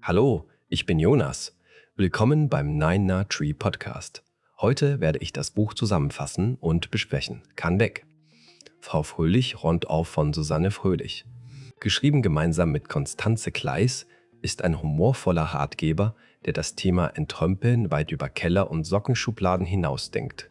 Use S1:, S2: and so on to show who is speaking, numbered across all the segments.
S1: Hallo, ich bin Jonas. Willkommen beim Nine Tree Podcast. Heute werde ich das Buch zusammenfassen und besprechen. Kann weg. Frau Fröhlich räumt auf von Susanne Fröhlich. Geschrieben gemeinsam mit Constanze Kleiss, ist ein humorvoller Ratgeber, der das Thema Entrömpeln weit über Keller- und Sockenschubladen hinausdenkt.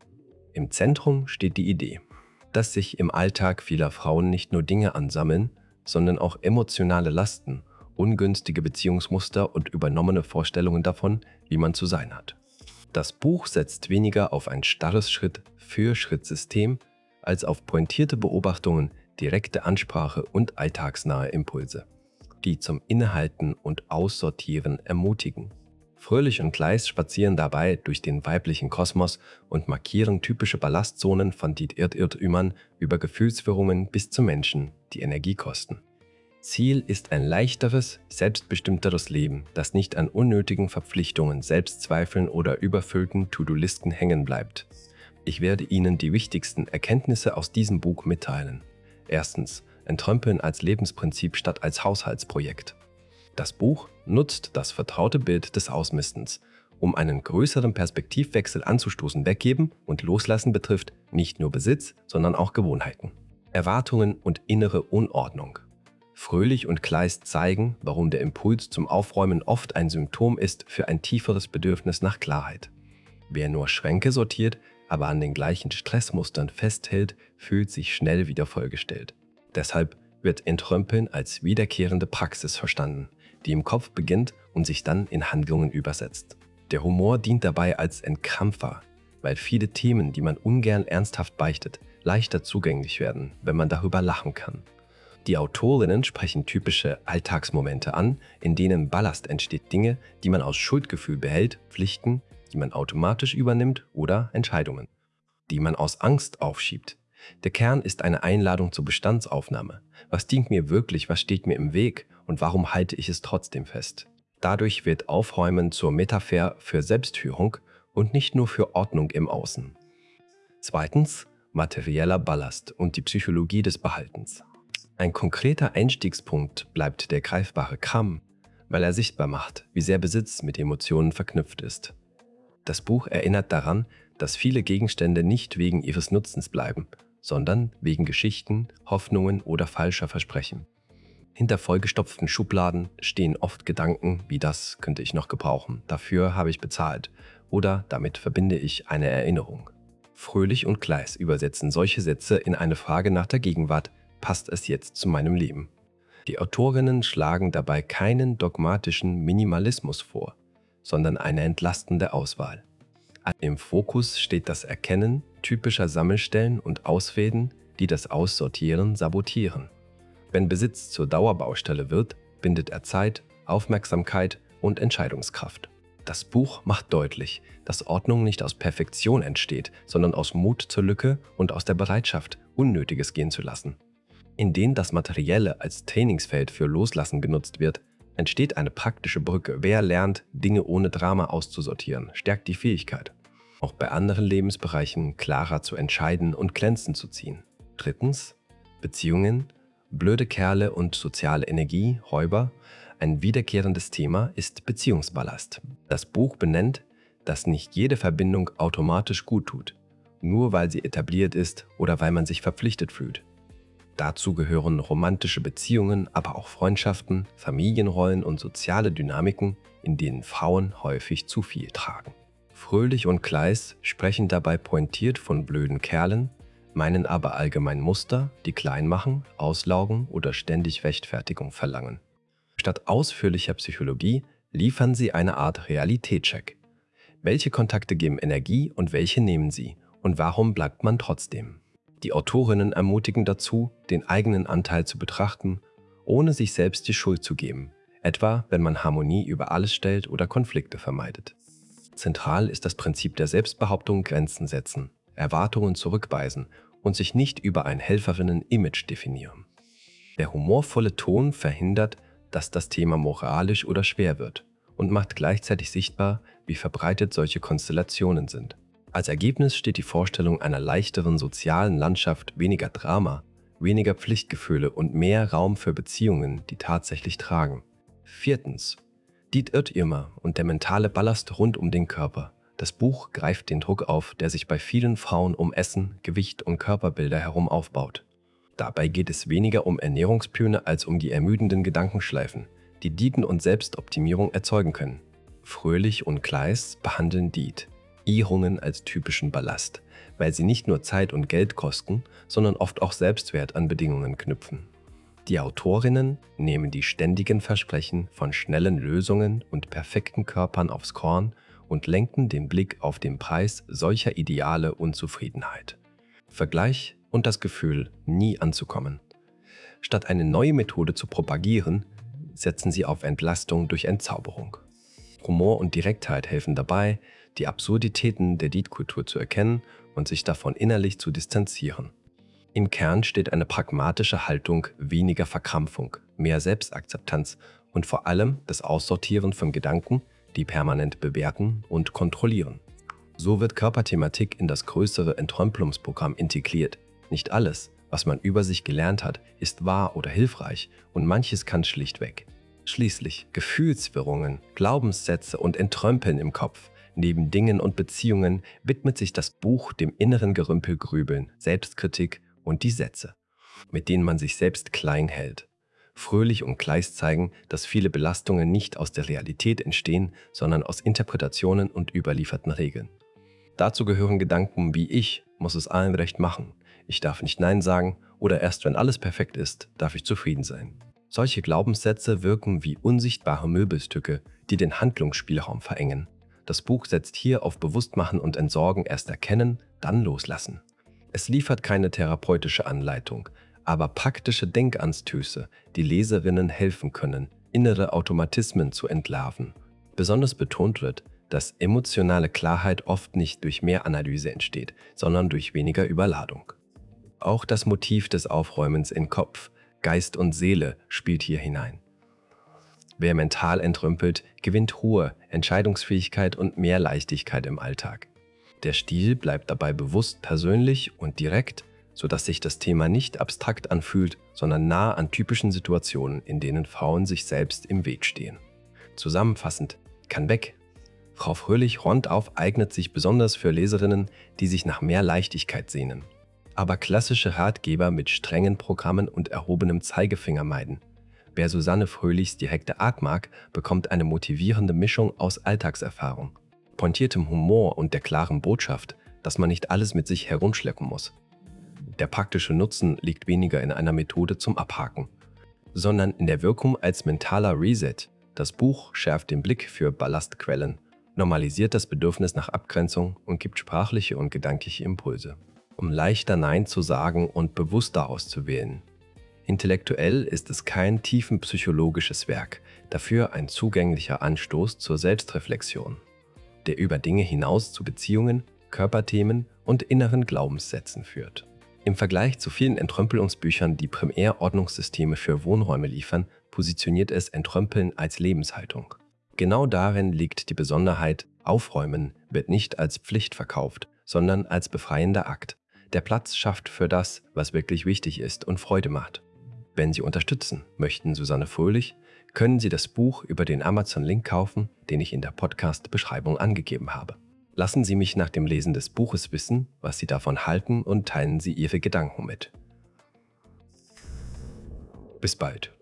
S1: Im Zentrum steht die Idee, dass sich im Alltag vieler Frauen nicht nur Dinge ansammeln, sondern auch emotionale Lasten, ungünstige Beziehungsmuster und übernommene Vorstellungen davon, wie man zu sein hat. Das Buch setzt weniger auf ein starres Schritt-für-Schritt-System als auf pointierte Beobachtungen, direkte Ansprache und alltagsnahe Impulse, die zum Innehalten und Aussortieren ermutigen. Fröhlich und Kleiss spazieren dabei durch den weiblichen Kosmos und markieren typische Ballastzonen von die Irrtümern über Gefühlswirrungen bis zu Menschen, die Energie kosten. Ziel ist ein leichteres, selbstbestimmteres Leben, das nicht an unnötigen Verpflichtungen, Selbstzweifeln oder überfüllten To-Do-Listen hängen bleibt. Ich werde Ihnen die wichtigsten Erkenntnisse aus diesem Buch mitteilen. Erstens, Entrömpeln als Lebensprinzip statt als Haushaltsprojekt. Das Buch nutzt das vertraute Bild des Ausmistens, um einen größeren Perspektivwechsel anzustoßen. Weggeben und Loslassen betrifft nicht nur Besitz, sondern auch Gewohnheiten, Erwartungen und innere Unordnung. Fröhlich und Kleiss zeigen, warum der Impuls zum Aufräumen oft ein Symptom ist für ein tieferes Bedürfnis nach Klarheit. Wer nur Schränke sortiert, aber an den gleichen Stressmustern festhält, fühlt sich schnell wieder vollgestellt. Deshalb wird Entrömpeln als wiederkehrende Praxis verstanden, die im Kopf beginnt und sich dann in Handlungen übersetzt. Der Humor dient dabei als Entkrampfer, weil viele Themen, die man ungern ernsthaft beichtet, leichter zugänglich werden, wenn man darüber lachen kann. Die Autorinnen sprechen typische Alltagsmomente an, in denen Ballast entsteht, Dinge, die man aus Schuldgefühl behält, Pflichten, die man automatisch übernimmt oder Entscheidungen, die man aus Angst aufschiebt. Der Kern ist eine Einladung zur Bestandsaufnahme. Was dient mir wirklich, was steht mir im Weg und warum halte ich es trotzdem fest? Dadurch wird Aufräumen zur Metapher für Selbstführung und nicht nur für Ordnung im Außen. Zweitens, materieller Ballast und die Psychologie des Behaltens. Ein konkreter Einstiegspunkt bleibt der greifbare Kram, weil er sichtbar macht, wie sehr Besitz mit Emotionen verknüpft ist. Das Buch erinnert daran, dass viele Gegenstände nicht wegen ihres Nutzens bleiben, sondern wegen Geschichten, Hoffnungen oder falscher Versprechen. Hinter vollgestopften Schubladen stehen oft Gedanken wie das könnte ich noch gebrauchen, dafür habe ich bezahlt oder damit verbinde ich eine Erinnerung. Fröhlich und Kleiss übersetzen solche Sätze in eine Frage nach der Gegenwart, passt es jetzt zu meinem Leben? Die Autorinnen schlagen dabei keinen dogmatischen Minimalismus vor, sondern eine entlastende Auswahl. Im Fokus steht das Erkennen typischer Sammelstellen und Ausreden, die das Aussortieren sabotieren. Wenn Besitz zur Dauerbaustelle wird, bindet er Zeit, Aufmerksamkeit und Entscheidungskraft. Das Buch macht deutlich, dass Ordnung nicht aus Perfektion entsteht, sondern aus Mut zur Lücke und aus der Bereitschaft, Unnötiges gehen zu lassen. In denen das Materielle als Trainingsfeld für Loslassen genutzt wird, entsteht eine praktische Brücke. Wer lernt, Dinge ohne Drama auszusortieren, stärkt die Fähigkeit, auch bei anderen Lebensbereichen klarer zu entscheiden und Grenzen zu ziehen. Drittens, Beziehungen, blöde Kerle und soziale Energie, Räuber. Ein wiederkehrendes Thema ist Beziehungsballast. Das Buch benennt, dass nicht jede Verbindung automatisch gut tut, nur weil sie etabliert ist oder weil man sich verpflichtet fühlt. Dazu gehören romantische Beziehungen, aber auch Freundschaften, Familienrollen und soziale Dynamiken, in denen Frauen häufig zu viel tragen. Fröhlich und Kleiss sprechen dabei pointiert von blöden Kerlen, meinen aber allgemein Muster, die klein machen, auslaugen oder ständig Rechtfertigung verlangen. Statt ausführlicher Psychologie liefern sie eine Art Realitätscheck. Welche Kontakte geben Energie und welche nehmen sie? Und warum bleibt man trotzdem? Die Autorinnen ermutigen dazu, den eigenen Anteil zu betrachten, ohne sich selbst die Schuld zu geben, etwa wenn man Harmonie über alles stellt oder Konflikte vermeidet. Zentral ist das Prinzip der Selbstbehauptung, Grenzen setzen, Erwartungen zurückweisen und sich nicht über ein Helferinnen-Image definieren. Der humorvolle Ton verhindert, dass das Thema moralisch oder schwer wird und macht gleichzeitig sichtbar, wie verbreitet solche Konstellationen sind. Als Ergebnis steht die Vorstellung einer leichteren sozialen Landschaft, weniger Drama, weniger Pflichtgefühle und mehr Raum für Beziehungen, die tatsächlich tragen. Viertens. Die Irrtümer und der mentale Ballast rund um den Körper. Das Buch greift den Druck auf, der sich bei vielen Frauen um Essen, Gewicht und Körperbilder herum aufbaut. Dabei geht es weniger um Ernährungspläne als um die ermüdenden Gedankenschleifen, die Diäten und Selbstoptimierung erzeugen können. Fröhlich und Kleist behandeln Diätierungen als typischen Ballast, weil sie nicht nur Zeit und Geld kosten, sondern oft auch Selbstwert an Bedingungen knüpfen. Die Autorinnen nehmen die ständigen Versprechen von schnellen Lösungen und perfekten Körpern aufs Korn und lenken den Blick auf den Preis solcher Ideale und Zufriedenheit. Vergleich und das Gefühl, nie anzukommen. Statt eine neue Methode zu propagieren, setzen sie auf Entlastung durch Entzauberung. Humor und Direktheit helfen dabei, die Absurditäten der Diätkultur zu erkennen und sich davon innerlich zu distanzieren. Im Kern steht eine pragmatische Haltung, weniger Verkrampfung, mehr Selbstakzeptanz und vor allem das Aussortieren von Gedanken, die permanent bewerten und kontrollieren. So wird Körperthematik in das größere Entrümpelungsprogramm integriert. Nicht alles, was man über sich gelernt hat, ist wahr oder hilfreich und manches kann schlicht weg. Schließlich Gefühlswirrungen, Glaubenssätze und Entrümpeln im Kopf. Neben Dingen und Beziehungen widmet sich das Buch dem inneren Gerümpelgrübeln, Selbstkritik und die Sätze, mit denen man sich selbst klein hält. Fröhlich und Kleist zeigen, dass viele Belastungen nicht aus der Realität entstehen, sondern aus Interpretationen und überlieferten Regeln. Dazu gehören Gedanken wie ich muss es allen recht machen, ich darf nicht Nein sagen oder erst wenn alles perfekt ist, darf ich zufrieden sein. Solche Glaubenssätze wirken wie unsichtbare Möbelstücke, die den Handlungsspielraum verengen. Das Buch setzt hier auf Bewusstmachen und Entsorgen, erst erkennen, dann loslassen. Es liefert keine therapeutische Anleitung, aber praktische Denkanstöße, die Leserinnen helfen können, innere Automatismen zu entlarven. Besonders betont wird, dass emotionale Klarheit oft nicht durch mehr Analyse entsteht, sondern durch weniger Überladung. Auch das Motiv des Aufräumens in Kopf, Geist und Seele spielt hier hinein. Wer mental entrümpelt, gewinnt Ruhe, Entscheidungsfähigkeit und mehr Leichtigkeit im Alltag. Der Stil bleibt dabei bewusst persönlich und direkt, sodass sich das Thema nicht abstrakt anfühlt, sondern nah an typischen Situationen, in denen Frauen sich selbst im Weg stehen. Zusammenfassend, kann weg. Frau Fröhlich-Rondauf eignet sich besonders für Leserinnen, die sich nach mehr Leichtigkeit sehnen. Aber klassische Ratgeber mit strengen Programmen und erhobenem Zeigefinger meiden. Wer Susanne Fröhlichs direkte Art mag, bekommt eine motivierende Mischung aus Alltagserfahrung, pointiertem Humor und der klaren Botschaft, dass man nicht alles mit sich herumschleppen muss. Der praktische Nutzen liegt weniger in einer Methode zum Abhaken, sondern in der Wirkung als mentaler Reset. Das Buch schärft den Blick für Ballastquellen, normalisiert das Bedürfnis nach Abgrenzung und gibt sprachliche und gedankliche Impulse, um leichter Nein zu sagen und bewusster auszuwählen. Intellektuell ist es kein tiefenpsychologisches Werk, dafür ein zugänglicher Anstoß zur Selbstreflexion, der über Dinge hinaus zu Beziehungen, Körperthemen und inneren Glaubenssätzen führt. Im Vergleich zu vielen Entrümpelungsbüchern, die Primärordnungssysteme für Wohnräume liefern, positioniert es Entrümpeln als Lebenshaltung. Genau darin liegt die Besonderheit, Aufräumen wird nicht als Pflicht verkauft, sondern als befreiender Akt, der Platz schafft für das, was wirklich wichtig ist und Freude macht. Wenn Sie unterstützen möchten Susanne Fröhlich, können Sie das Buch über den Amazon-Link kaufen, den ich in der Podcast-Beschreibung angegeben habe. Lassen Sie mich nach dem Lesen des Buches wissen, was Sie davon halten und teilen Sie Ihre Gedanken mit. Bis bald.